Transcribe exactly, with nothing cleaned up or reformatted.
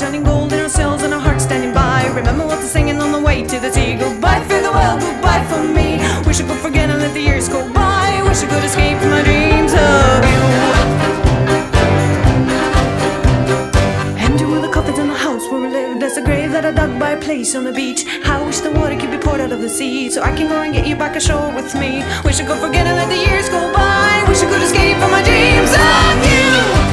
shining gold in our sails and our hearts standing by. Remember what they're singing on the way to the sea. Goodbye, farewell, goodbye for me. Wish I could forget and let the years go by. Wish I could escape from my dreams of you. Empty were the coffins in the house where we lived. There's a grave that I dug by a place on the beach. How I wish the water could be poured out of the sea, so I can go and get you back ashore with me. Wish I could forget and let the years go by. Wish I could escape from my dreams of you.